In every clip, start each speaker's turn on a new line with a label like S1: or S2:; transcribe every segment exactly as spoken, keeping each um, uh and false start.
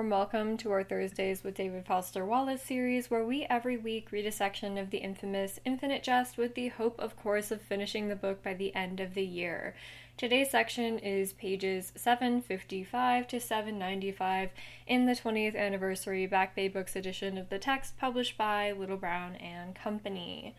S1: warm welcome to our Thursdays with David Foster Wallace series, where we every week read a section of the infamous Infinite Jest with the hope, of course, of finishing the book by the end of the year. Today's section is pages seven fifty-five to seven ninety-five in the twentieth anniversary Back Bay Books edition of the text published by Little Brown and Company.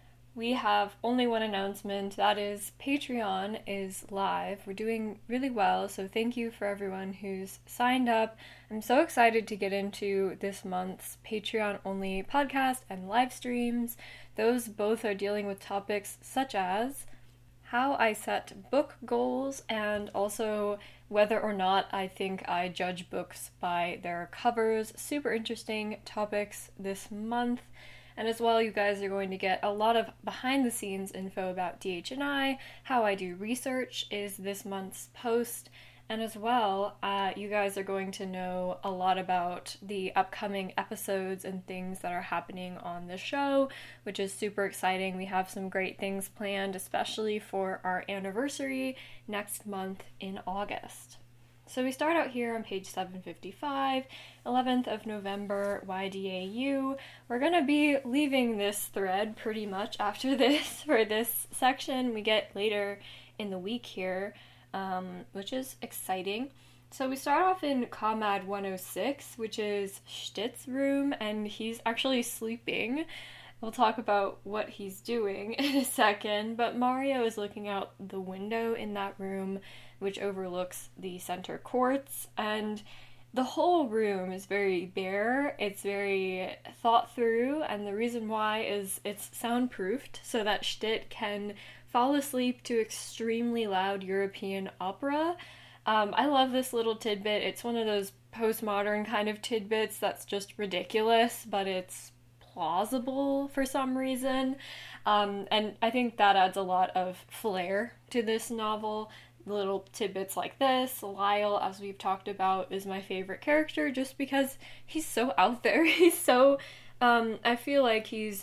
S1: We have only one announcement, that is Patreon is live. We're doing really well, so thank you for everyone who's signed up. I'm so excited to get into this month's Patreon-only podcast and live streams. Those both are dealing with topics such as how I set book goals and also whether or not I think I judge books by their covers. Super interesting topics this month. And as well, you guys are going to get a lot of behind-the-scenes info about D H and I. How I do research is this month's post. And as well, uh, you guys are going to know a lot about the upcoming episodes and things that are happening on the show, which is super exciting. We have some great things planned, especially for our anniversary next month in August. So we start out here on page seven fifty-five, eleventh of November, Y D A U. We're going to be leaving this thread pretty much after this for this section we get later in the week here, um, which is exciting. So we start off in Comrade one oh six, which is Stit's room, and he's actually sleeping. We'll talk about what he's doing in a second, but Mario is looking out the window in that room, which overlooks the center courts, and the whole room is very bare. It's very thought through, and the reason why is it's soundproofed so that Stit can fall asleep to extremely loud European opera. Um, I love this little tidbit. It's one of those postmodern kind of tidbits that's just ridiculous, but it's plausible for some reason. Um, and I think that adds a lot of flair to this novel. Little tidbits like this. Lyle, as we've talked about, is my favorite character just because he's so out there. He's so, um, I feel like he's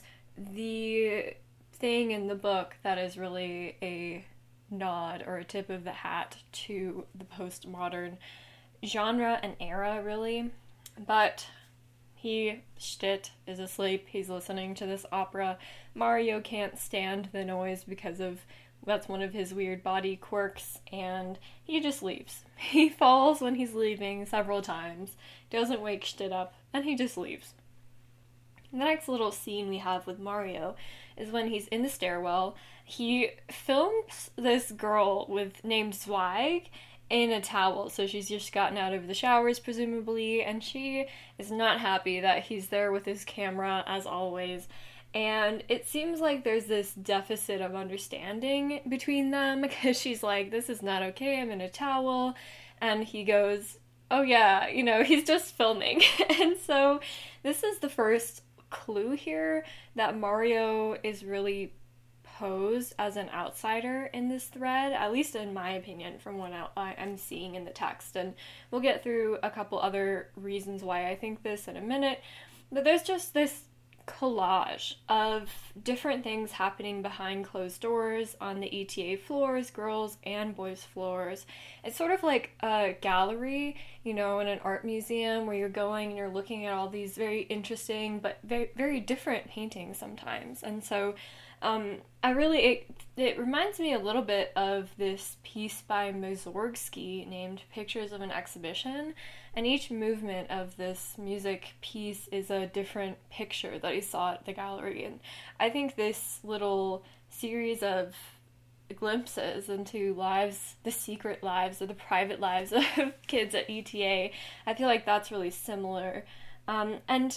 S1: the thing in the book that is really a nod or a tip of the hat to the postmodern genre and era, really. But he, Stit, is asleep. He's listening to this opera. Mario can't stand the noise because of that's one of his weird body quirks, and he just leaves. He falls when he's leaving several times, doesn't wake Stit up, and he just leaves. The next little scene we have with Mario is when he's in the stairwell. He films this girl with named Zweig in a towel, so she's just gotten out of the showers, presumably, and she is not happy that he's there with his camera, as always. And it seems like there's this deficit of understanding between them, because she's like, this is not okay, I'm in a towel. And he goes, oh yeah, you know, he's just filming. And so this is the first clue here that Mario is really posed as an outsider in this thread, at least in my opinion, from what I'm seeing in the text. And we'll get through a couple other reasons why I think this in a minute. But there's just this collage of different things happening behind closed doors on the E T A floors, girls and boys floors. It's sort of like a gallery, you know, in an art museum where you're going and you're looking at all these very interesting but very, very different paintings sometimes. And so um, I really, it, it reminds me a little bit of this piece by Mussorgsky named Pictures of an Exhibition. And each movement of this music piece is a different picture that he saw at the gallery. And I think this little series of glimpses into lives, the secret lives or the private lives of kids at E T A, I feel like that's really similar. Um, and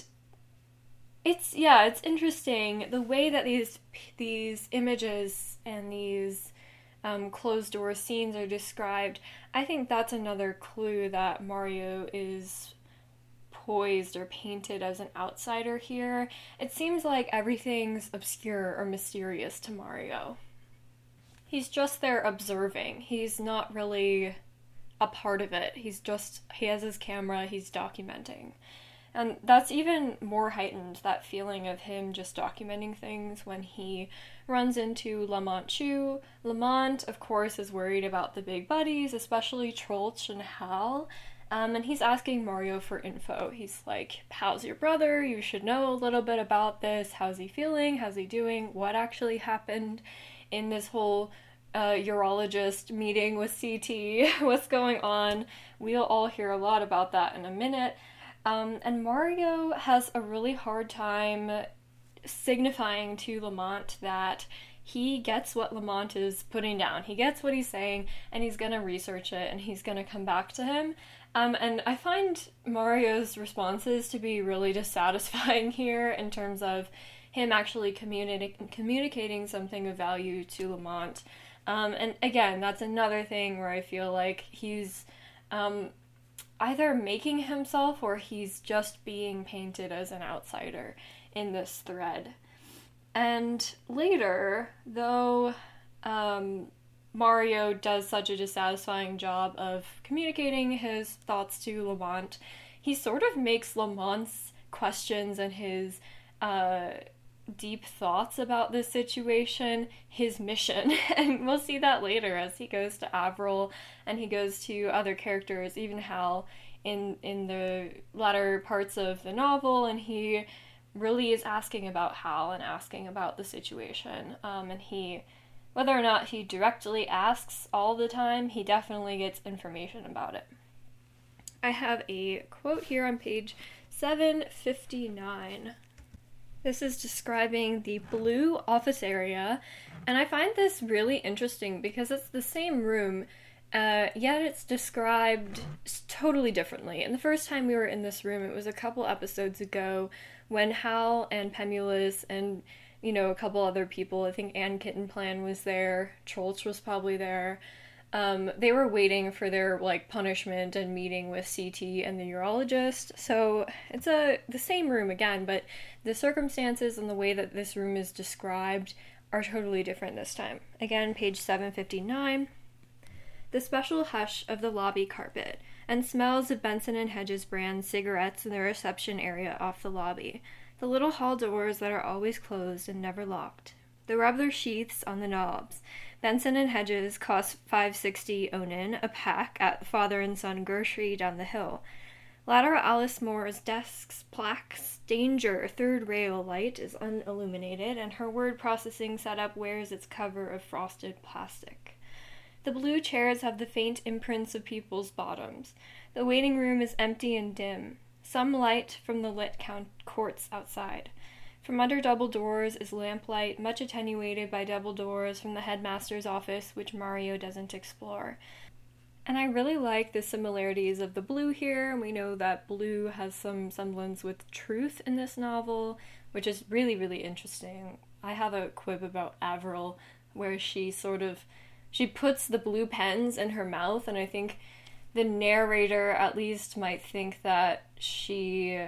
S1: it's, yeah, it's interesting the way that these these images and these Um, closed door scenes are described. I think that's another clue that Mario is poised or painted as an outsider here. It seems like everything's obscure or mysterious to Mario. He's just there observing. He's not really a part of it. He's just, he has his camera, he's documenting. And that's even more heightened, that feeling of him just documenting things, when he runs into Lamont Chu. Lamont, of course, is worried about the big buddies, especially Troeltsch and Hal. Um, and he's asking Mario for info. He's like, how's your brother? You should know a little bit about this. How's he feeling? How's he doing? What actually happened in this whole uh, urologist meeting with C T? What's going on? We'll all hear a lot about that in a minute. Um, and Mario has a really hard time signifying to Lamont that he gets what Lamont is putting down. He gets what he's saying, and he's gonna research it, and he's gonna come back to him. Um, and I find Mario's responses to be really dissatisfying here in terms of him actually communi- communicating something of value to Lamont. Um, and again, that's another thing where I feel like he's um, either making himself or he's just being painted as an outsider in this thread. And later, though um, Mario does such a dissatisfying job of communicating his thoughts to Lamont, he sort of makes Lamont's questions and his uh, deep thoughts about this situation his mission. And we'll see that later as he goes to Avril and he goes to other characters, even Hal, in, in the latter parts of the novel, and he really is asking about Hal and asking about the situation. Um, and he, whether or not he directly asks all the time, he definitely gets information about it. I have a quote here on page seven fifty-nine. This is describing the blue office area, and I find this really interesting because it's the same room, uh, yet it's described totally differently. And the first time we were in this room, it was a couple episodes ago, when Hal and Pemulus and, you know, a couple other people, I think Ann Kittenplan was there, Troeltsch was probably there, um, they were waiting for their, like, punishment and meeting with C T and the urologist. So it's a the same room again, but the circumstances and the way that this room is described are totally different this time. Again, page seven fifty-nine. The special hush of the lobby carpet, and smells of Benson and Hedges brand cigarettes in the reception area off the lobby. The little hall doors that are always closed and never locked. The rubber sheaths on the knobs. Benson and Hedges cost five sixty onin a pack at the father and son grocery down the hill. Ladder Alice Moore's desk's plaques, danger, third rail light is unilluminated, and her word processing setup wears its cover of frosted plastic. The blue chairs have the faint imprints of people's bottoms. The waiting room is empty and dim. Some light from the lit count courts outside. From under double doors is lamplight, much attenuated by double doors from the headmaster's office, which Mario doesn't explore. And I really like the similarities of the blue here. We know that blue has some semblance with truth in this novel, which is really, really interesting. I have a quib about Avril, where she sort of She puts the blue pens in her mouth, and I think the narrator at least might think that she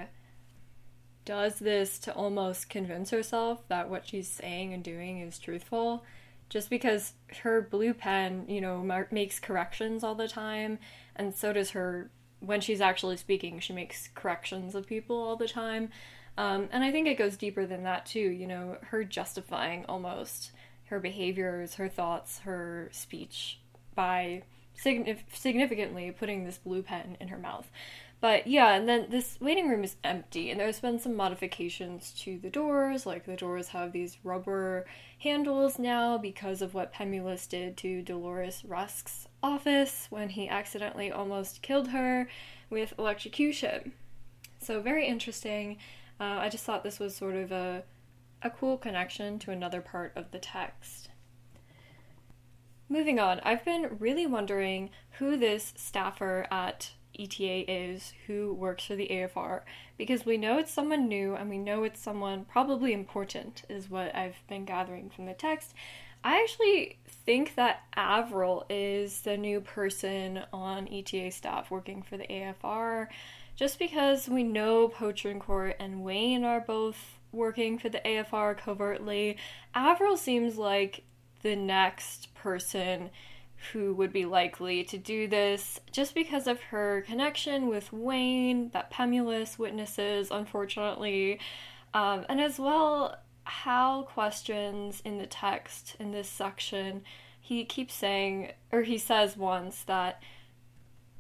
S1: does this to almost convince herself that what she's saying and doing is truthful, just because her blue pen, you know, mar- makes corrections all the time, and so does her, when she's actually speaking, she makes corrections of people all the time. Um, and I think it goes deeper than that too, you know, her justifying almost her behaviors, her thoughts, her speech by signif- significantly putting this blue pen in her mouth. But yeah, and then this waiting room is empty, and there's been some modifications to the doors, like the doors have these rubber handles now because of what Pemulus did to Dolores Rusk's office when he accidentally almost killed her with electrocution. So very interesting. Uh, I just thought this was sort of a a cool connection to another part of the text. Moving on, I've been really wondering who this staffer at E T A is who works for the A F R, because we know it's someone new and we know it's someone probably important, is what I've been gathering from the text. I actually think that Avril is the new person on E T A staff working for the A F R, just because we know Poutrincourt and Wayne are both working for the A F R covertly. Avril seems like the next person who would be likely to do this, just because of her connection with Wayne, that Pemulus witnesses, unfortunately, um, and as well, Hal questions in the text in this section. He keeps saying, or he says once, that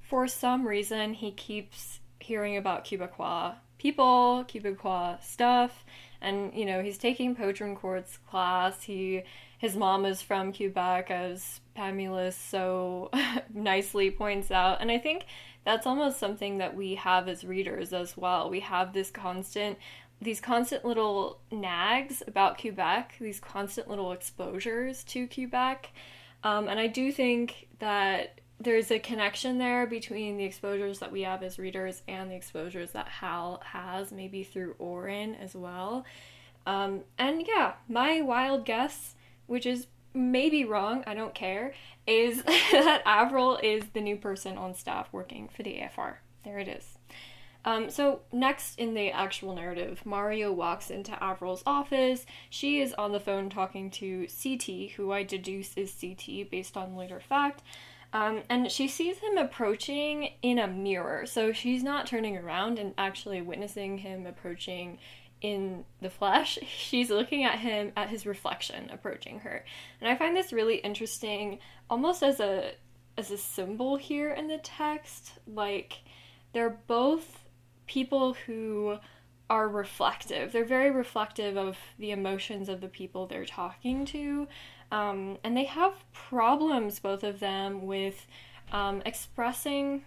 S1: for some reason, he keeps hearing about Quebecois people, Quebecois stuff, and, you know, he's taking Potron Court's class. He, his mom is from Quebec, as Pamela so nicely points out, and I think that's almost something that we have as readers as well. We have this constant, these constant little nags about Quebec, these constant little exposures to Quebec, um, and I do think that there's a connection there between the exposures that we have as readers and the exposures that Hal has, maybe through Oren as well. Um, and yeah, my wild guess, which is maybe wrong, I don't care, is that Avril is the new person on staff working for the A F R. There it is. Um, so next in the actual narrative, Mario walks into Avril's office. She is on the phone talking to C T, who I deduce is C T based on later fact. Um, and she sees him approaching in a mirror, so she's not turning around and actually witnessing him approaching in the flesh. She's looking at him, at his reflection approaching her. And I find this really interesting, almost as a as a symbol here in the text. Like, they're both people who are reflective. They're very reflective of the emotions of the people they're talking to. Um, and they have problems, both of them, with um, expressing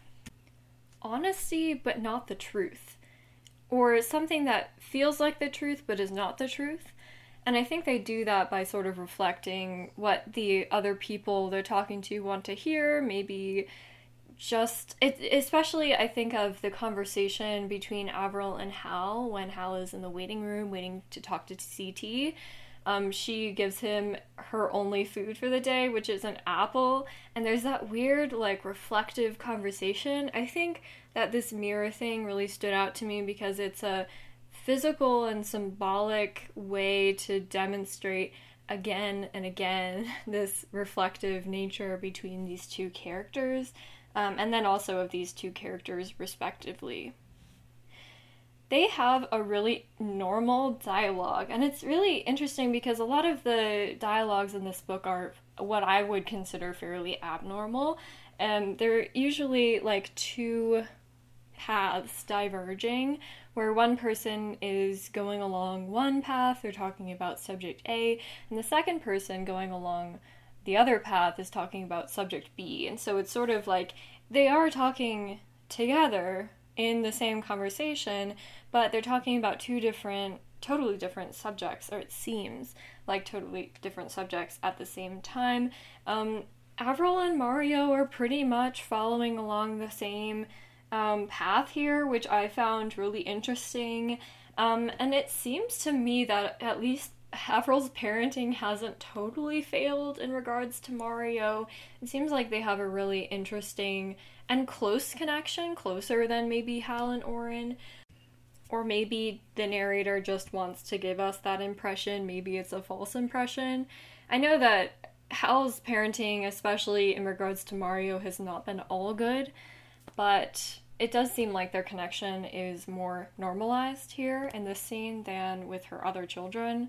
S1: honesty but not the truth. Or something that feels like the truth but is not the truth. And I think they do that by sort of reflecting what the other people they're talking to want to hear, maybe just, it, especially I think of the conversation between Avril and Hal when Hal is in the waiting room waiting to talk to C T. Um, she gives him her only food for the day, which is an apple, and there's that weird, like, reflective conversation. I think that this mirror thing really stood out to me because it's a physical and symbolic way to demonstrate again and again this reflective nature between these two characters, um, and then also of these two characters respectively. They have a really normal dialogue, and it's really interesting because a lot of the dialogues in this book are what I would consider fairly abnormal, and they're usually like two paths diverging, where one person is going along one path, they're talking about subject A, and the second person going along the other path is talking about subject B, and so it's sort of like they are talking together in the same conversation, but they're talking about two different, totally different subjects, or it seems like totally different subjects at the same time. Um, Avril and Mario are pretty much following along the same um, path here, which I found really interesting. Um, and it seems to me that at least Avril's parenting hasn't totally failed in regards to Mario. It seems like they have a really interesting and close connection, closer than maybe Hal and Oren. Or maybe the narrator just wants to give us that impression. Maybe it's a false impression. I know that Hal's parenting, especially in regards to Mario, has not been all good, but it does seem like their connection is more normalized here in this scene than with her other children.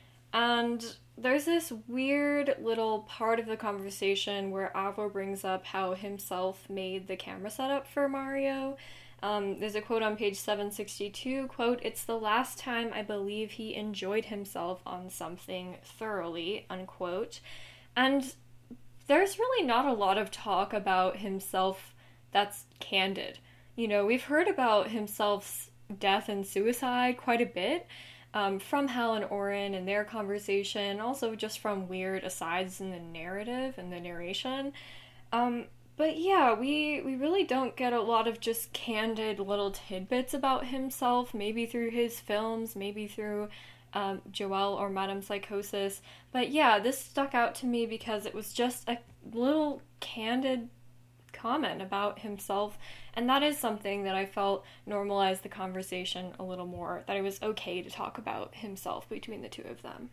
S1: And there's this weird little part of the conversation where Avril brings up how himself made the camera setup for Mario. Um, there's a quote on page seven sixty-two, quote, "It's the last time I believe he enjoyed himself on something thoroughly," unquote. And there's really not a lot of talk about himself that's candid. You know, we've heard about himself's death and suicide quite a bit, um, from Hal and Oren and their conversation, also just from weird asides in the narrative and the narration. Um, But yeah, we, we really don't get a lot of just candid little tidbits about himself, maybe through his films, maybe through um, Joelle or Madame Psychosis. But yeah, this stuck out to me because it was just a little candid comment about himself, and that is something that I felt normalized the conversation a little more, that it was okay to talk about himself between the two of them.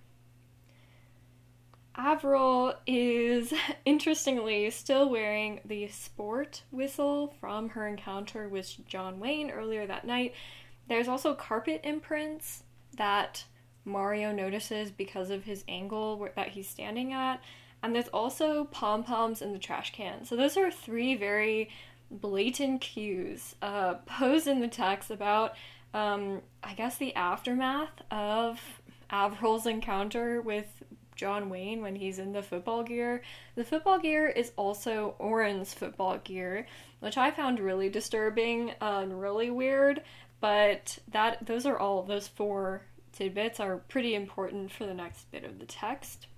S1: Avril is, interestingly, still wearing the sport whistle from her encounter with John Wayne earlier that night. There's also carpet imprints that Mario notices because of his angle that he's standing at. And there's also pom-poms in the trash can. So those are three very blatant cues uh, posed in the text about, um, I guess, the aftermath of Averil's encounter with John Wayne when he's in the football gear. The football gear is also Oren's football gear, which I found really disturbing and really weird, but that those are all, those four tidbits are pretty important for the next bit of the text.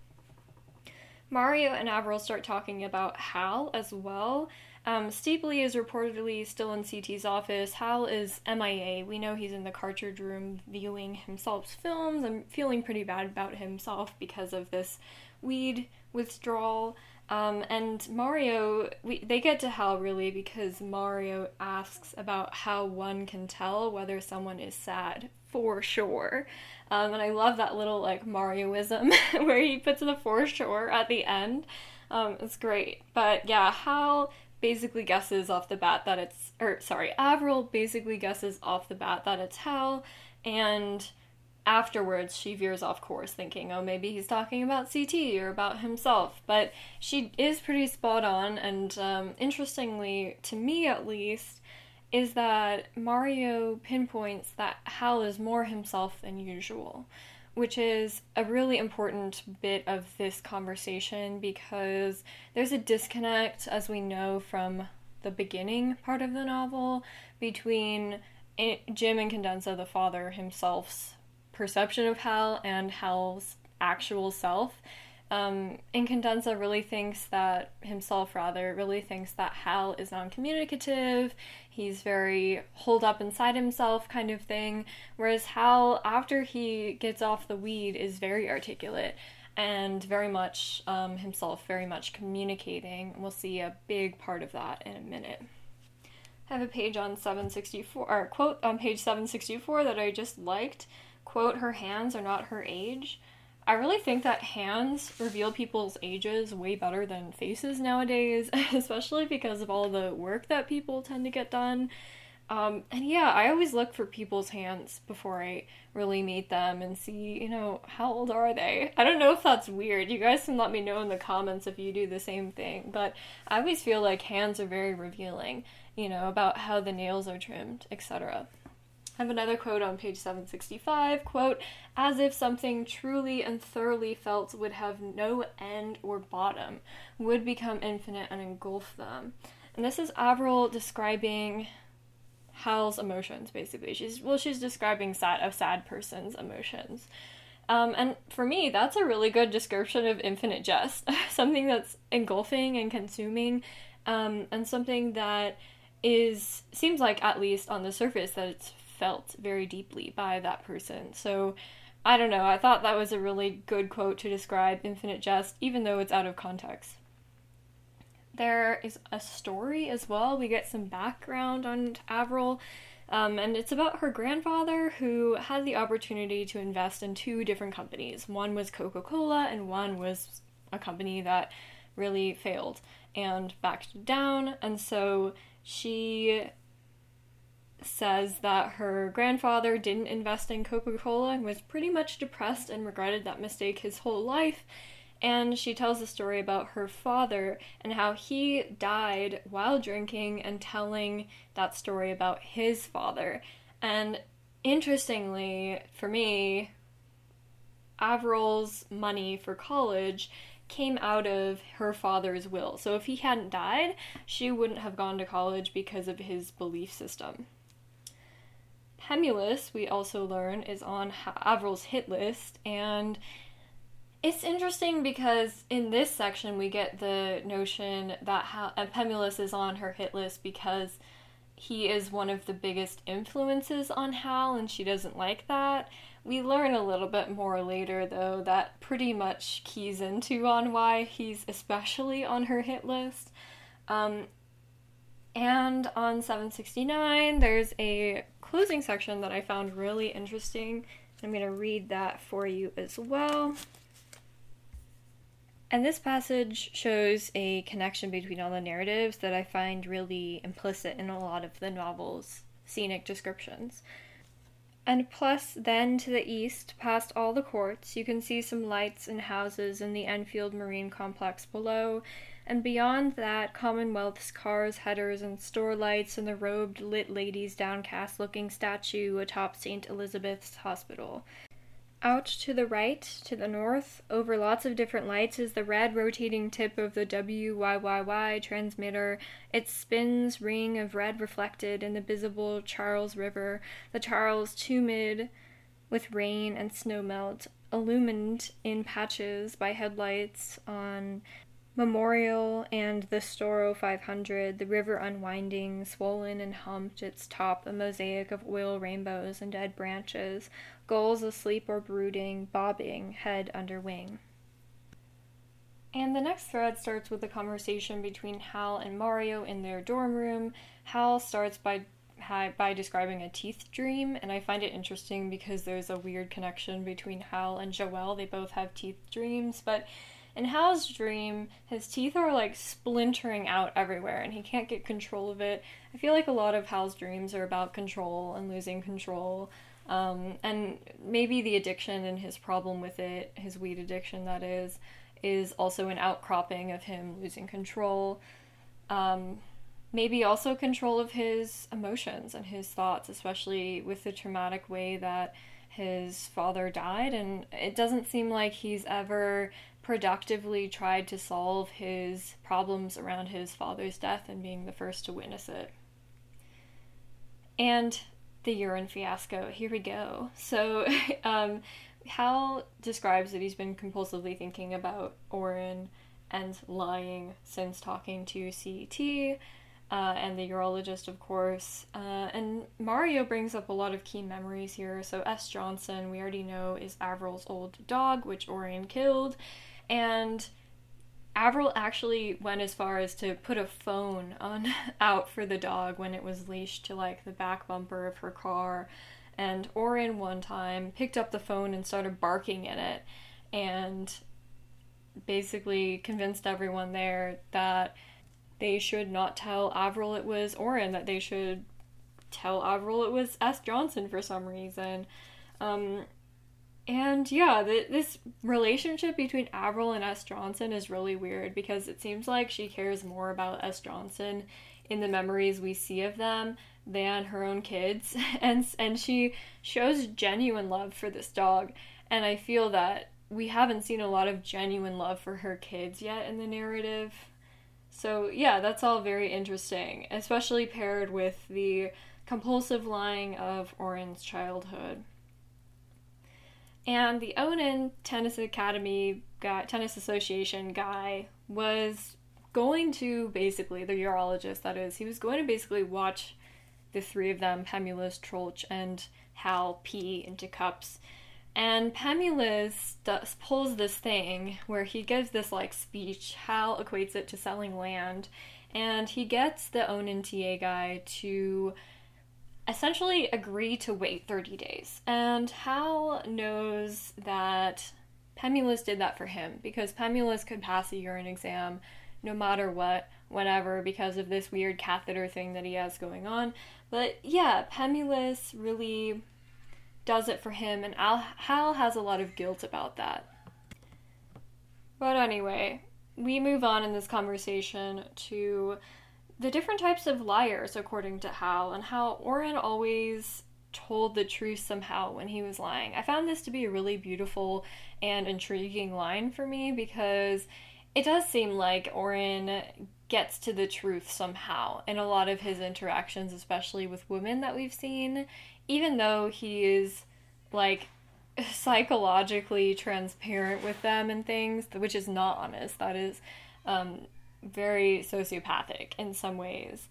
S1: Mario and Averil start talking about Hal as well. Um, Steepley is reportedly still in C T's office. Hal is M I A. We know he's in the cartridge room viewing himself's films and feeling pretty bad about himself because of this weed withdrawal. Um, and Mario, we, they get to Hal really because Mario asks about how one can tell whether someone is sad, for sure. Um, and I love that little, like, Marioism where he puts the for sure at the end. Um, it's great. But yeah, Hal basically guesses off the bat that it's, or sorry, Avril basically guesses off the bat that it's Hal, and afterwards she veers off course thinking, oh, maybe he's talking about C T or about himself, but she is pretty spot on, and um, interestingly, to me at least, is that Mario pinpoints that Hal is more himself than usual, which is a really important bit of this conversation because there's a disconnect, as we know from the beginning part of the novel, between Jim and Condensa, the father himself's perception of Hal and Hal's actual self. Um, and Condensa really thinks that, himself rather, really thinks that Hal is non-communicative, he's very holed up inside himself kind of thing, whereas Hal, after he gets off the weed, is very articulate and very much um, himself, very much communicating. We'll see a big part of that in a minute. I have a page on seven sixty-four, or a quote on page seven sixty-four that I just liked. Quote, "Her hands are not her age." I really think that hands reveal people's ages way better than faces nowadays, especially because of all the work that people tend to get done. Um, and yeah, I always look for people's hands before I really meet them and see, you know, how old are they? I don't know if that's weird. You guys can let me know in the comments if you do the same thing, but I always feel like hands are very revealing, you know, about how the nails are trimmed, et cetera. I have another quote on page seven sixty-five, quote, "As if something truly and thoroughly felt would have no end or bottom, would become infinite and engulf them." And this is Avril describing Hal's emotions, basically. She's, well, she's describing sad, a sad person's emotions. Um, and for me, that's a really good description of infinite jest. Something that's engulfing and consuming, um, and something that is, seems like, at least on the surface, that it's felt very deeply by that person. So, I don't know, I thought that was a really good quote to describe infinite jest, even though it's out of context. There is a story as well. We get some background on Avril, um, and it's about her grandfather who had the opportunity to invest in two different companies. One was Coca-Cola, and one was a company that really failed and backed down, and so she says that her grandfather didn't invest in Coca-Cola and was pretty much depressed and regretted that mistake his whole life. And she tells a story about her father and how he died while drinking and telling that story about his father. And interestingly, for me, Avril's money for college came out of her father's will. So if he hadn't died, she wouldn't have gone to college because of his belief system. Pemulus, we also learn, is on Avril's hit list, and it's interesting because in this section we get the notion that ha- Pemulus is on her hit list because he is one of the biggest influences on Hal, and she doesn't like that. We learn a little bit more later, though, that pretty much keys into on why he's especially on her hit list. Um, and on seven sixty-nine, there's a closing section that I found really interesting. I'm going to read that for you as well. And this passage shows a connection between all the narratives that I find really implicit in a lot of the novel's scenic descriptions. "And plus, then to the east, past all the courts, you can see some lights and houses in the Enfield Marine Complex below, and beyond that, Commonwealth's cars, headers, and store lights, and the robed, lit lady's downcast-looking statue atop Saint Elizabeth's Hospital. Out to the right, to the north, over lots of different lights, is the red rotating tip of the W Y Y Y transmitter. It spins ring of red reflected in the visible Charles River, the Charles tumid with rain and snowmelt, illumined in patches by headlights on Memorial and the Storrow five hundred, the river unwinding, swollen and humped, its top a mosaic of oil rainbows and dead branches, gulls asleep or brooding, bobbing, head under wing. And the next thread starts with a conversation between Hal and Mario in their dorm room. Hal starts by by describing a teeth dream, and I find it interesting because there's a weird connection between Hal and Joelle. They both have teeth dreams, but in Hal's dream, his teeth are like splintering out everywhere and he can't get control of it. I feel like a lot of Hal's dreams are about control and losing control. Um, and maybe the addiction and his problem with it, his weed addiction that is, is also an outcropping of him losing control. Um, maybe also control of his emotions and his thoughts, especially with the traumatic way that his father died. And it doesn't seem like he's ever productively tried to solve his problems around his father's death and being the first to witness it. And the urine fiasco. Here we go. So, um, Hal describes that he's been compulsively thinking about Orin and lying since talking to C E T, uh, and the urologist, of course. Uh, and Mario brings up a lot of key memories here. So S. Johnson, we already know, is Avril's old dog, which Orin killed. And Avril actually went as far as to put a phone on out for the dog when it was leashed to like the back bumper of her car. And Orin one time picked up the phone and started barking in it and basically convinced everyone there that they should not tell Avril it was Orin, that they should tell Avril it was S. Johnson for some reason. Um, And yeah, the, this relationship between Avril and S. Johnson is really weird because it seems like she cares more about S. Johnson in the memories we see of them than her own kids. And, and she shows genuine love for this dog. And I feel that we haven't seen a lot of genuine love for her kids yet in the narrative. So yeah, that's all very interesting, especially paired with the compulsive lying of Orin's childhood. And the Onan Tennis Academy guy, Tennis Association guy was going to basically, the urologist that is, he was going to basically watch the three of them, Pemulus, Troeltsch, and Hal, pee into cups. And Pemulus does, pulls this thing where he gives this like speech. Hal equates it to selling land. And he gets the Onan T A guy to essentially agree to wait thirty days. And Hal knows that Pemulus did that for him because Pemulus could pass a urine exam no matter what, whenever, because of this weird catheter thing that he has going on. But yeah, Pemulus really does it for him, and Al- Hal has a lot of guilt about that. But anyway, we move on in this conversation to the different types of liars, according to Hal, and how Orin always told the truth somehow when he was lying. I found this to be a really beautiful and intriguing line for me because it does seem like Orin gets to the truth somehow in a lot of his interactions, especially with women that we've seen, even though he is, like, psychologically transparent with them and things, which is not honest. That is, um... very sociopathic in some ways.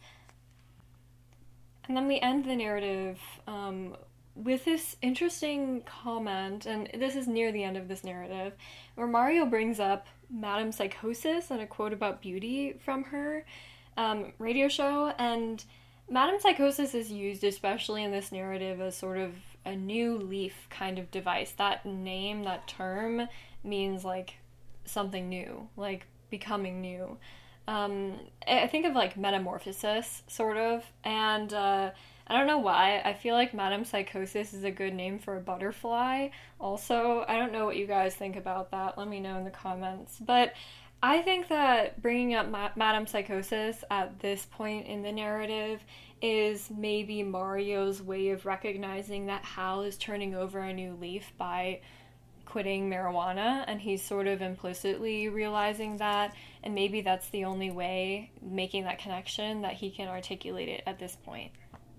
S1: And then we end the narrative um, with this interesting comment, and this is near the end of this narrative, where Mario brings up Madame Psychosis and a quote about beauty from her um, radio show, and Madame Psychosis is used, especially in this narrative, as sort of a new leaf kind of device. That name, that term, means, like, something new, like, becoming new. Um, I think of, like, metamorphosis, sort of, and, uh, I don't know why, I feel like Madame Psychosis is a good name for a butterfly, also. I don't know what you guys think about that, let me know in the comments, but I think that bringing up Ma- Madame Psychosis at this point in the narrative is maybe Mario's way of recognizing that Hal is turning over a new leaf by quitting marijuana, and he's sort of implicitly realizing that, and maybe that's the only way, making that connection, that he can articulate it at this point.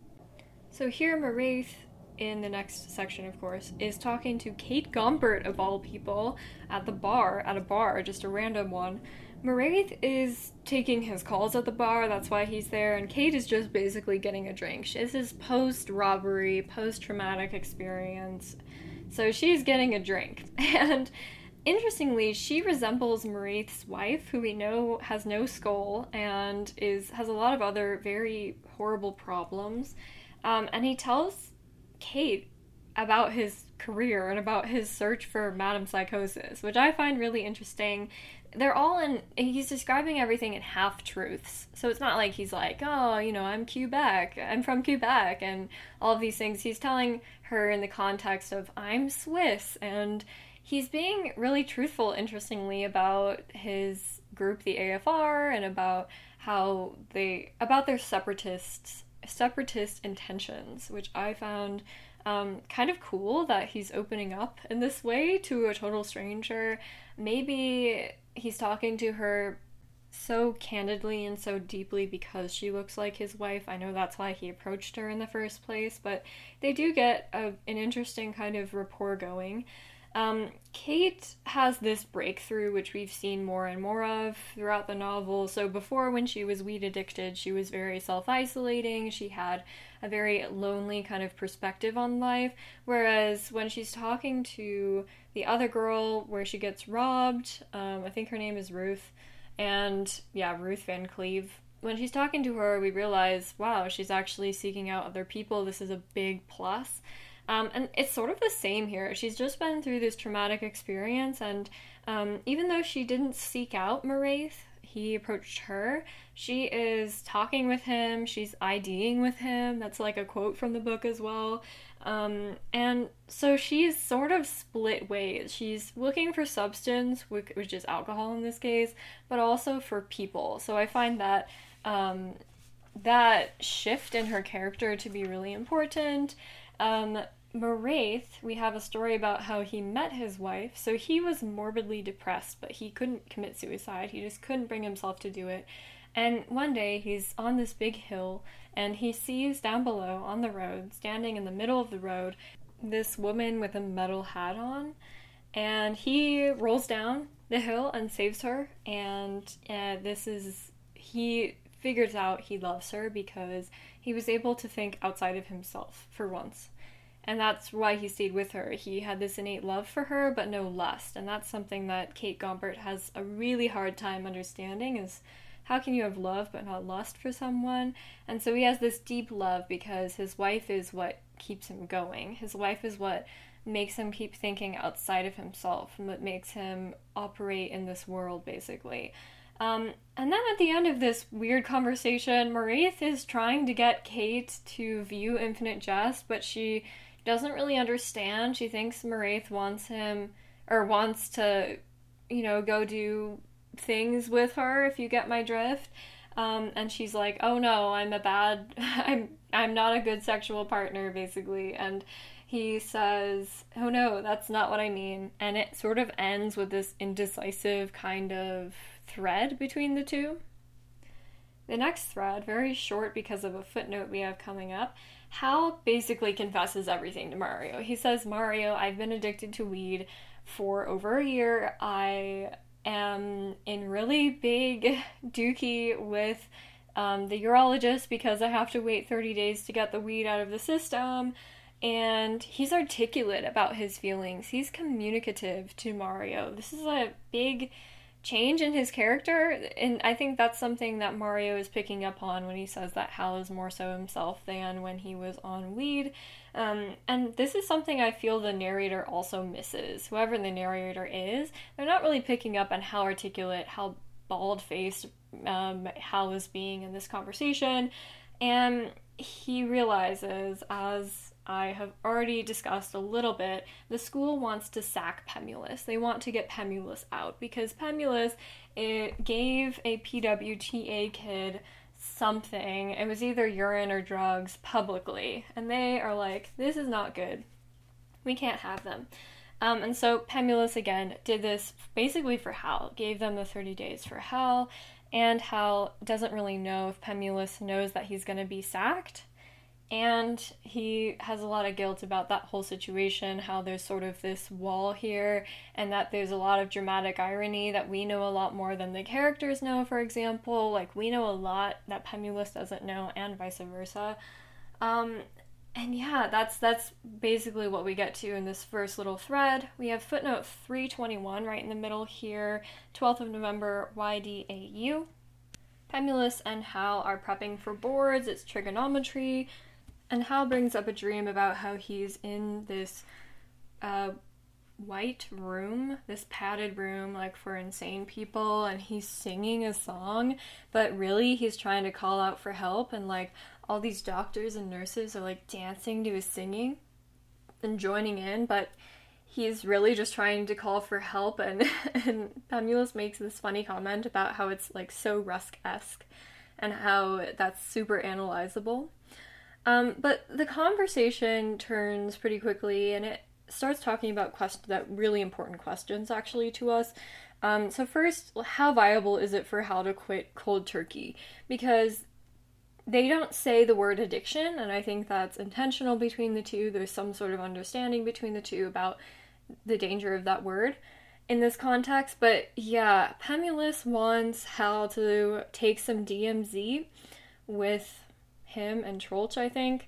S1: So here Maraith, in the next section, of course, is talking to Kate Gompert, of all people, at the bar, at a bar, just a random one. Maraith is taking his calls at the bar, that's why he's there, and Kate is just basically getting a drink. This is post-robbery, post-traumatic experience, so she's getting a drink. And interestingly, she resembles Maraith's wife, who we know has no skull and is has a lot of other very horrible problems. Um, and he tells Kate about his career and about his search for Madame Psychosis, which I find really interesting. They're all in, he's describing everything in half-truths. So it's not like he's like, oh, you know, I'm Quebec, I'm from Quebec, and all of these things. He's telling her in the context of, I'm Swiss, and he's being really truthful, interestingly, about his group, the A F R, and about how they, about their separatists, separatist intentions, which I found um, kind of cool that he's opening up in this way to a total stranger. Maybe he's talking to her so candidly and so deeply because she looks like his wife. I know that's why he approached her in the first place, but they do get a, an interesting kind of rapport going. Um, Kate has this breakthrough, which we've seen more and more of throughout the novel. So before, when she was weed addicted, she was very self-isolating. She had a very lonely kind of perspective on life. Whereas when she's talking to the other girl, where she gets robbed, um, I think her name is Ruth, and yeah, Ruth Van Cleve. When she's talking to her, we realize, wow, she's actually seeking out other people. This is a big plus. Um, and it's sort of the same here. She's just been through this traumatic experience, and um, even though she didn't seek out Maraith, he approached her, she is talking with him, she's IDing with him. That's like a quote from the book as well. Um, and so she's sort of split ways. She's looking for substance, which is alcohol in this case, but also for people. So I find that um, that shift in her character to be really important. Um, Maraith, we have a story about how he met his wife. So he was morbidly depressed, but he couldn't commit suicide. He just couldn't bring himself to do it. And one day he's on this big hill, and he sees down below on the road, standing in the middle of the road, this woman with a metal hat on. And he rolls down the hill and saves her. And uh, this is, he figures out he loves her because he was able to think outside of himself for once. And that's why he stayed with her. He had this innate love for her, but no lust. And that's something that Kate Gompert has a really hard time understanding, is how can you have love but not lust for someone? And so he has this deep love because his wife is what keeps him going. His wife is what makes him keep thinking outside of himself, and what makes him operate in this world, basically. Um, and then at the end of this weird conversation, Maraith is trying to get Kate to view Infinite Jest, but she doesn't really understand. She thinks Maraith wants him, or wants to, you know, go do things with her, if you get my drift. Um, and she's like, oh no, I'm a bad, I'm, I'm not a good sexual partner, basically. And he says, oh no, that's not what I mean. And it sort of ends with this indecisive kind of thread between the two. The next thread, very short because of a footnote we have coming up, Hal basically confesses everything to Mario. He says, Mario, I've been addicted to weed for over a year. I am in really big dookie with um, the urologist because I have to wait thirty days to get the weed out of the system. And he's articulate about his feelings. He's communicative to Mario. This is a big change in his character, and I think that's something that Mario is picking up on when he says that Hal is more so himself than when he was on weed. Um, and this is something I feel the narrator also misses. Whoever the narrator is, they're not really picking up on how articulate, how bald-faced um, Hal is being in this conversation. And he realizes, as I have already discussed a little bit, the school wants to sack Pemulus. They want to get Pemulus out because Pemulus, it gave a P W T A kid something. It was either urine or drugs publicly. And they are like, this is not good. We can't have them. Um, and so Pemulus, again, did this basically for Hal. Gave them the thirty days for Hal. And Hal doesn't really know if Pemulus knows that he's going to be sacked. And he has a lot of guilt about that whole situation, how there's sort of this wall here, and that there's a lot of dramatic irony that we know a lot more than the characters know, for example. Like, we know a lot that Pemulus doesn't know, and vice versa. Um, and yeah, that's that's basically what we get to in this first little thread. We have footnote three twenty-one right in the middle here, twelfth of November, Y D A U. Pemulus and Hal are prepping for boards, it's trigonometry, and Hal brings up a dream about how he's in this uh, white room, this padded room, like for insane people, and he's singing a song, but really he's trying to call out for help, and like all these doctors and nurses are like dancing to his singing and joining in, but he's really just trying to call for help, and, and Pemulus makes this funny comment about how it's like so Rusk-esque and how that's super analyzable. Um, but the conversation turns pretty quickly, and it starts talking about quest- that really important questions, actually, to us. Um, so first, how viable is it for Hal to quit cold turkey? Because they don't say the word addiction, and I think that's intentional between the two. There's some sort of understanding between the two about the danger of that word in this context. But yeah, Pemulus wants Hal to take some D M Z with him and Troeltsch, I think,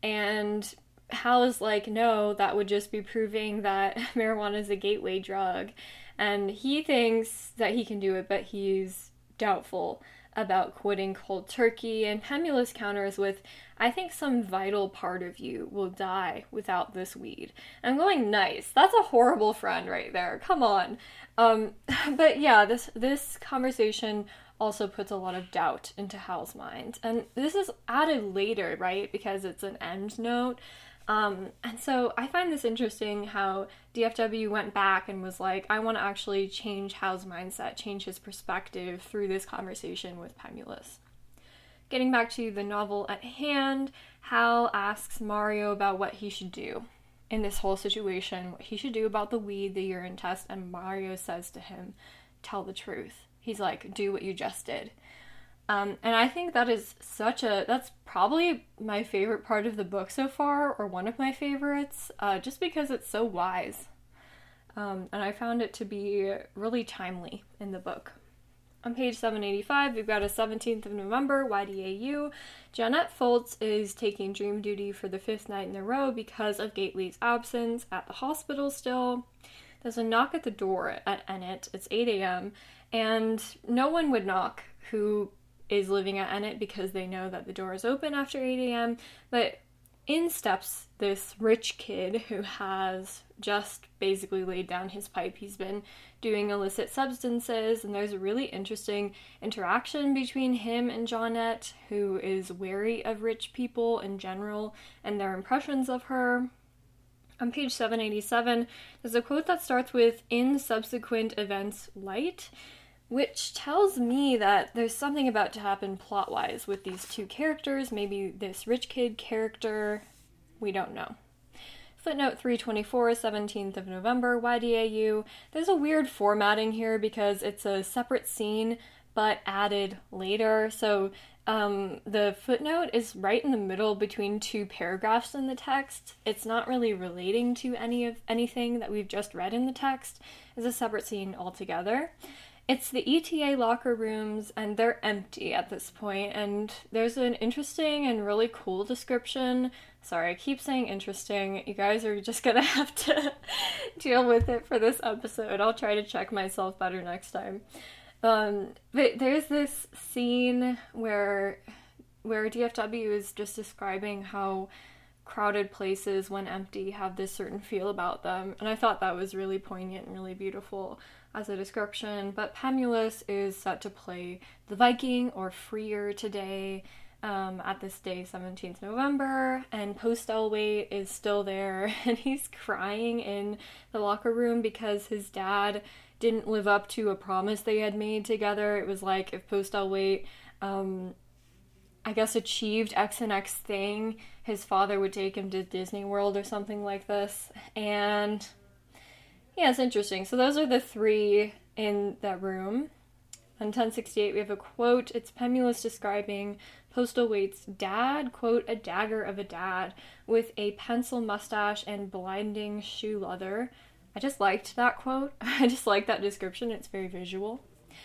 S1: and Hal is like, no, that would just be proving that marijuana is a gateway drug, and he thinks that he can do it, but he's doubtful about quitting cold turkey, and Pemulus counters with, I think some vital part of you will die without this weed. I'm going, nice, that's a horrible friend right there, come on. Um, but yeah, this this conversation also puts a lot of doubt into Hal's mind. And this is added later, right? Because it's an end note. Um, and so I find this interesting how D F W went back and was like, I want to actually change Hal's mindset, change his perspective through this conversation with Pemulus. Getting back to the novel at hand, Hal asks Mario about what he should do in this whole situation, what he should do about the weed, the urine test, and Mario says to him, tell the truth. He's like, do what you just did. Um, and I think that is such a, that's probably my favorite part of the book so far, or one of my favorites, uh, just because it's so wise. Um, and I found it to be really timely in the book. On page seven eighty-five, we've got a seventeenth of November, Y D A U. Janet Foltz is taking dream duty for the fifth night in a row because of Gately's absence at the hospital still. There's a knock at the door at Ennet. It's eight a.m. and no one would knock who is living at Ennet because they know that the door is open after eight a.m. But in steps this rich kid who has just basically laid down his pipe. He's been doing illicit substances, and there's a really interesting interaction between him and Janet, who is wary of rich people in general and their impressions of her. On page seven eighty-seven, there's a quote that starts with, in subsequent events light, which tells me that there's something about to happen plot-wise with these two characters, maybe this rich kid character, we don't know. Footnote three twenty-four, seventeenth of November, Y D A U. There's a weird formatting here because it's a separate scene, but added later. So um, the footnote is right in the middle between two paragraphs in the text. It's not really relating to any of anything that we've just read in the text. It's a separate scene altogether. It's the E T A locker rooms, and they're empty at this point, and there's an interesting and really cool description. Sorry, I keep saying interesting. You guys are just gonna have to deal with it for this episode. I'll try to check myself better next time. Um, but there's this scene where, where D F W is just describing how crowded places, when empty, have this certain feel about them, and I thought that was really poignant and really beautiful as a description. But Pemulus is set to play the Viking or Freer today, um, at this day, seventeenth November, and Postlethwaite is still there, and he's crying in the locker room because his dad didn't live up to a promise they had made together. It was like, if Postlethwaite, um, I guess, achieved X and X thing, his father would take him to Disney World or something like this. And yeah, it's interesting. So those are the three in that room. On ten sixty-eight, we have a quote. It's Pemulus describing Postlethwaite's dad, quote, "a dagger of a dad with a pencil mustache and blinding shoe leather." I just liked that quote. I just like that description. It's very visual.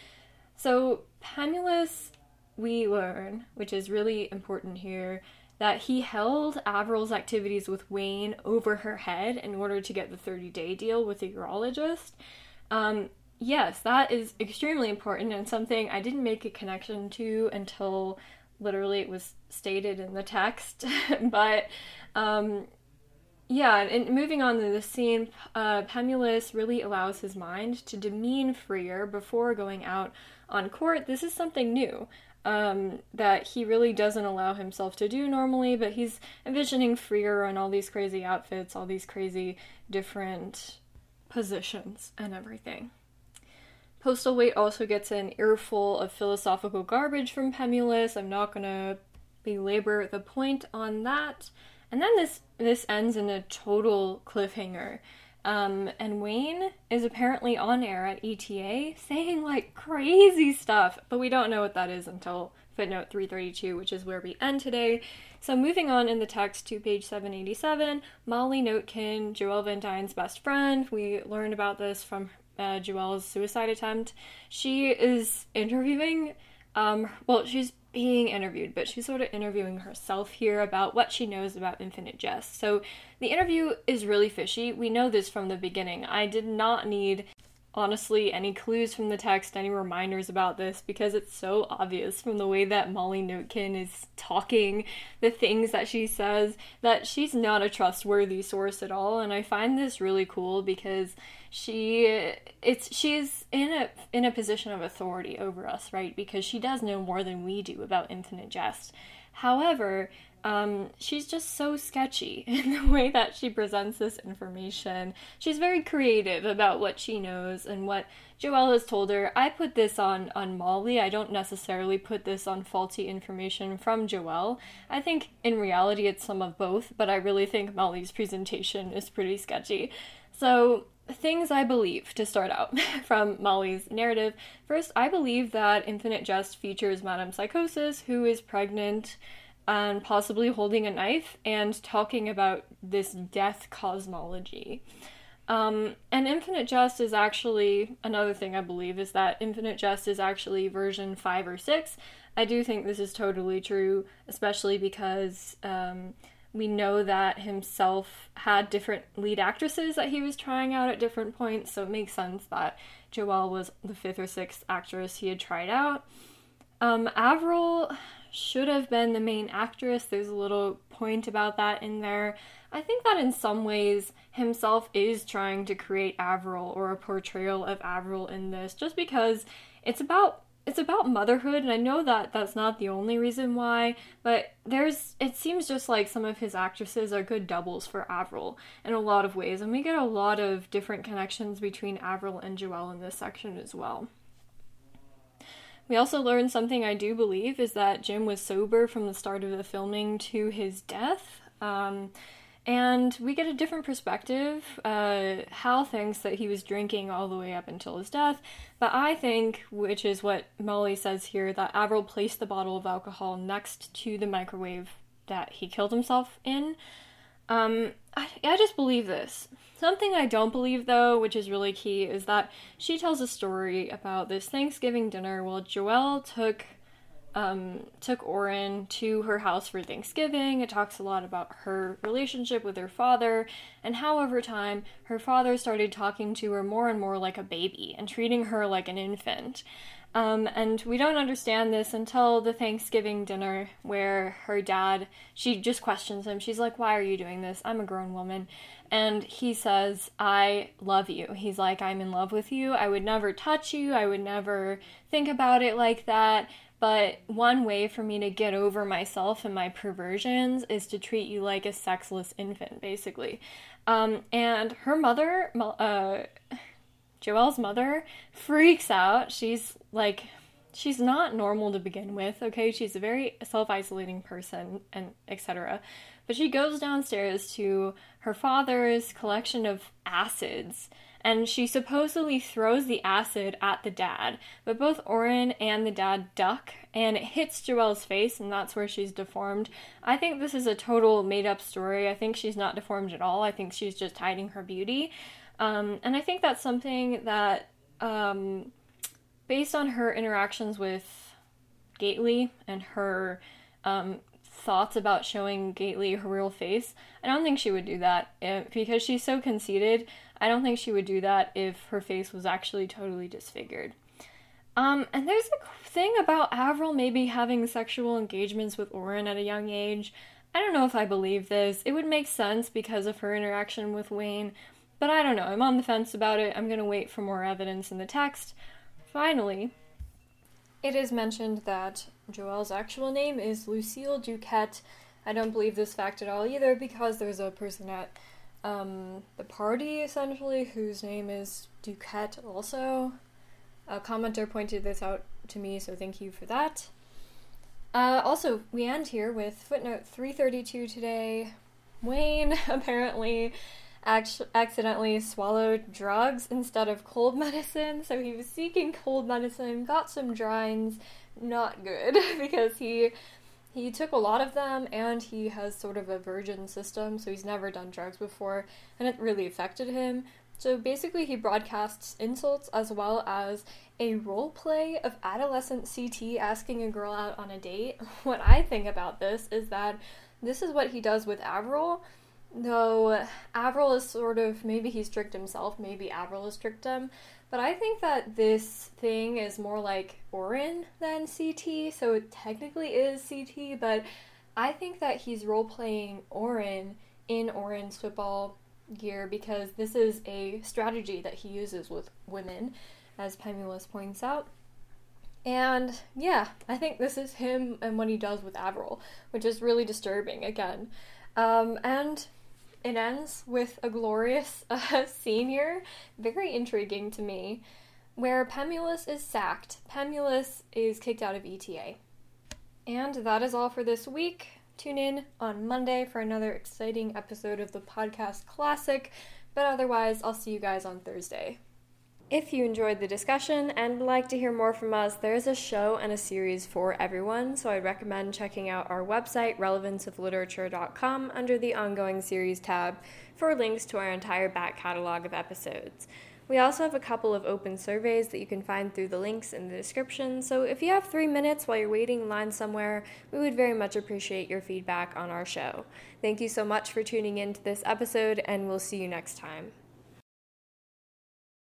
S1: So Pemulus, we learn, which is really important here, that he held Averil's activities with Wayne over her head in order to get the thirty-day deal with the urologist. Um, yes, that is extremely important and something I didn't make a connection to until literally it was stated in the text. But um, yeah, and moving on to the scene, uh, Pemulus really allows his mind to demean Freer before going out on court. This is something new. Um, that he really doesn't allow himself to do normally, but he's envisioning Freer in all these crazy outfits, all these crazy different positions and everything. Postlethwaite also gets an earful of philosophical garbage from Pemulus. I'm not gonna belabor the point on that. And then this this ends in a total cliffhanger. Um, and Wayne is apparently on air at E T A saying, like, crazy stuff, but we don't know what that is until footnote three thirty-two, which is where we end today. So moving on in the text to page seven eighty-seven, Molly Notekin, Joelle Van Dyne's best friend. We learned about this from uh, Joelle's suicide attempt. She is interviewing, um, well, she's being interviewed, but she's sort of interviewing herself here about what she knows about Infinite Jest. So the interview is really fishy. We know this from the beginning. I did not need, honestly, any clues from the text, any reminders about this, because it's so obvious from the way that Molly Notekin is talking, the things that she says, that she's not a trustworthy source at all. And I find this really cool because she it's she's in a in a position of authority over us, right? Because she does know more than we do about Infinite Jest. However, um, she's just so sketchy in the way that she presents this information. She's very creative about what she knows and what Joelle has told her. I put this on, on Molly. I don't necessarily put this on faulty information from Joelle. I think in reality it's some of both, but I really think Molly's presentation is pretty sketchy. So, things I believe, to start out, from Molly's narrative. First, I believe that Infinite Jest features Madame Psychosis, who is pregnant and possibly holding a knife and talking about this death cosmology. Um, and Infinite Jest is actually, another thing I believe is that Infinite Jest is actually version five or six. I do think this is totally true, especially because um, we know that himself had different lead actresses that he was trying out at different points, so it makes sense that Joelle was the fifth or sixth actress he had tried out. Um, Avril should have been the main actress. There's a little point about that in there. I think that in some ways himself is trying to create Avril, or a portrayal of Avril in this, just because it's about it's about motherhood, and I know that that's not the only reason why, but there's it seems just like some of his actresses are good doubles for Avril in a lot of ways, and we get a lot of different connections between Avril and Joelle in this section as well. We also learned something I do believe is that Jim was sober from the start of the filming to his death. Um, and we get a different perspective. Uh, Hal thinks that he was drinking all the way up until his death, but I think, which is what Molly says here, that Avril placed the bottle of alcohol next to the microwave that he killed himself in. Um, I, I just believe this. Something I don't believe, though, which is really key, is that she tells a story about this Thanksgiving dinner while Joelle took um, took Oren to her house for Thanksgiving. It talks a lot about her relationship with her father, and how over time her father started talking to her more and more like a baby and treating her like an infant. Um, and we don't understand this until the Thanksgiving dinner, where her dad, she just questions him. She's like, "Why are you doing this? I'm a grown woman." And he says, "I love you." He's like, "I'm in love with you. I would never touch you. I would never think about it like that. but one way for me to get over myself and my perversions is to treat you like a sexless infant, basically. Um, and her mother, uh, Joelle's mother, freaks out. She's like, she's not normal to begin with, okay? She's a very self-isolating person, and et cetera. But she goes downstairs to her father's collection of acids, and she supposedly throws the acid at the dad. But both Oren and the dad duck, and it hits Joelle's face, and that's where she's deformed. I think this is a total made-up story. I think she's not deformed at all. I think she's just hiding her beauty. Um, and I think that's something that, um, based on her interactions with Gately and her um, thoughts about showing Gately her real face, I don't think she would do that. If, because she's so conceited, I don't think she would do that if her face was actually totally disfigured. Um, and there's a thing about Avril maybe having sexual engagements with Oren at a young age. I don't know if I believe this. It would make sense because of her interaction with Wayne, but I don't know. I'm on the fence about it. I'm going to wait for more evidence in the text. Finally, it is mentioned that Joelle's actual name is Lucille Duquette. I don't believe this fact at all either, because there's a person at um, the party, essentially, whose name is Duquette also. A commenter pointed this out to me, so thank you for that. Uh, also, we end here with footnote three thirty-two today. Wayne apparently ac- accidentally swallowed drugs instead of cold medicine, so he was seeking cold medicine, got some Drines, not good, because he he took a lot of them, and he has sort of a virgin system, so he's never done drugs before, and it really affected him. So basically he broadcasts insults as well as a role play of adolescent C T asking a girl out on a date. What I think about this is that this is what he does with Avril, though Avril is sort of, maybe he's tricked himself, maybe Avril has tricked him, but I think that this thing is more like Oren than C T, so it technically is C T, but I think that he's role-playing Oren in Oren's football gear, because this is a strategy that he uses with women, as Pemulus points out. And yeah, I think this is him and what he does with Avril, which is really disturbing again. Um, and it ends with a glorious uh, scene here, very intriguing to me, where Pemulus is sacked. Pemulus is kicked out of E T A. And that is all for this week. Tune in on Monday for another exciting episode of the podcast classic, but otherwise, I'll see you guys on Thursday. If you enjoyed the discussion and would like to hear more from us, there is a show and a series for everyone, so I'd recommend checking out our website, relevance of literature dot com, under the Ongoing Series tab for links to our entire back catalog of episodes. We also have a couple of open surveys that you can find through the links in the description, so if you have three minutes while you're waiting in line somewhere, we would very much appreciate your feedback on our show. Thank you so much for tuning in to this episode, and we'll see you next time.